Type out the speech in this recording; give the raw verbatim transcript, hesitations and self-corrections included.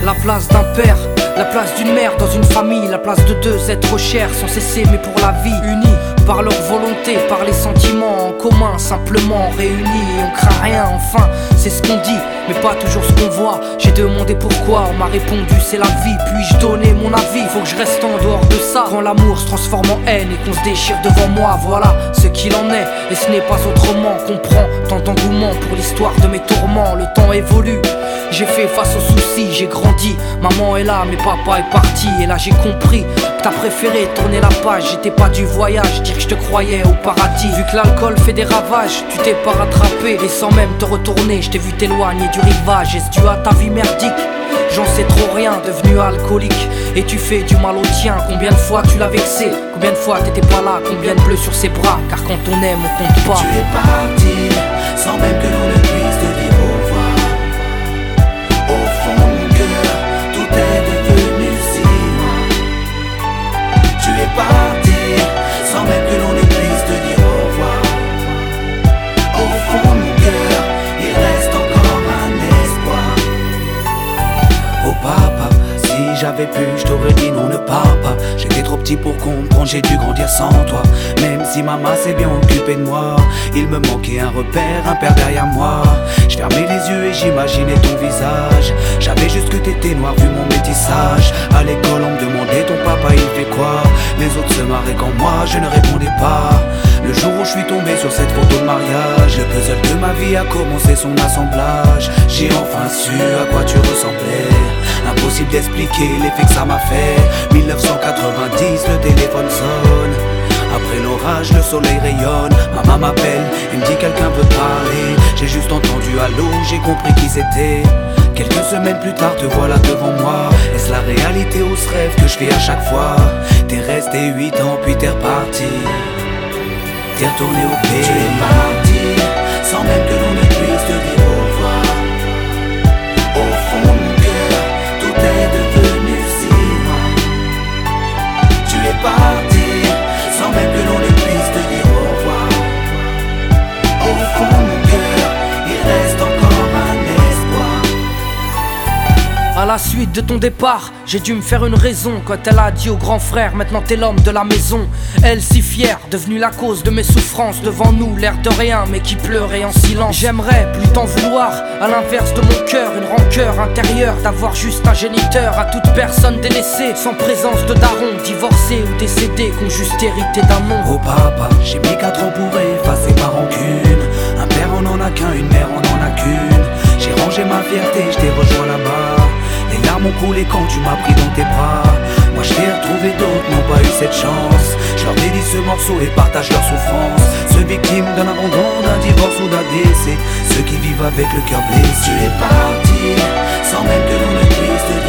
la place d'un père, la place d'une mère dans une famille, la place de deux êtres chers sans cesser mais pour la vie, unis par leur volonté, par les sentiments en commun, simplement réunis et on craint rien, enfin c'est ce qu'on dit mais pas toujours ce qu'on voit. J'ai demandé pourquoi, on m'a répondu c'est la vie, puis-je donner mon avis? Faut que je reste en dehors de ça quand l'amour se transforme en haine et qu'on se déchire devant moi, voilà ce qu'il en est et ce n'est pas autrement. Comprends tant d'engouement pour l'histoire de mes tourments, le temps évolue. J'ai fait face aux soucis, j'ai grandi, maman est là mais papa est parti. Et là j'ai compris que t'as préféré tourner la page, j'étais pas du voyage, dire que je te croyais au paradis. Vu que l'alcool fait des ravages, tu t'es pas rattrapé et sans même te retourner, je t'ai vu t'éloigner du rivage. Est-ce dû à ta vie merdique? J'en sais trop rien, devenu alcoolique et tu fais du mal au tien. Combien de fois tu l'as vexé? Combien de fois t'étais pas là? Combien de bleus sur ses bras? Car quand on aime on compte pas. Tu es parti sans même que l'on ne puisse te dire au revoir. Au fond de mon cœur, tout est devenu si loin. Tu es parti sans même que l'on ne puisse te dire au revoir. Au fond de mon cœur, il reste encore un espoir. Oh papa, si j'avais pu, je t'aurais dit non, ne pars pas. J'étais trop petit pour comprendre, j'ai dû grandir sans toi. Même si maman s'est bien occupée de moi, il me manquait un repère, un père derrière moi. Je fermais les yeux et j'imaginais ton visage. J'avais juste que t'étais noir vu mon métissage. À l'école on me demandait ton papa il fait quoi. Les autres se marraient quand moi je ne répondais pas. Le jour où je suis tombé sur cette photo de mariage, le puzzle de ma vie a commencé son assemblage. J'ai enfin su à quoi tu ressemblais. Impossible d'expliquer l'effet que ça m'a fait. Mille neuf cent quatre-vingt-dix, le téléphone sonne. Après l'orage, le soleil rayonne. Maman m'appelle et me dit quelqu'un veut parler. J'ai juste entendu allô, j'ai compris qui c'était. Quelques semaines plus tard, te voilà devant moi. Est-ce la réalité ou ce rêve que je fais à chaque fois? T'es resté huit ans puis t'es reparti. T'es retourné au pays. Tu es parti sans même que l'on ne puisse te dire au revoir. Au fond de mon cœur, tout est devenu si loin. Tu es parti sans même que l'on ne puisse te dire au revoir. Au fond de mon cœur, il reste encore un espoir. À la suite de ton départ, j'ai dû me faire une raison quand elle a dit au grand frère, maintenant t'es l'homme de la maison. Elle si fière, devenue la cause de mes souffrances, devant nous l'air de rien mais qui pleurait en silence. J'aimerais plus t'en vouloir, à l'inverse de mon cœur, une rancœur intérieure d'avoir juste un géniteur. À toute personne délaissée, sans présence de daron, divorcé ou décédé, qu'on juste hérité d'un nom. Oh papa, j'ai mis quatre ans pour effacer ma rancune. Un père on en a qu'un, une mère on en a qu'une. J'ai rangé ma fierté, je t'ai rejoint là-bas. Les larmes ont coulé quand tu m'as pris dans tes bras. Moi je t'ai retrouvé, d'autres n'ont pas eu cette chance. Je leur dédie ce morceau et partage leur souffrance. Ceux victimes d'un abandon, d'un divorce ou d'un décès, ceux qui vivent avec le cœur blessé. Tu es parti sans même que l'on ne puisse te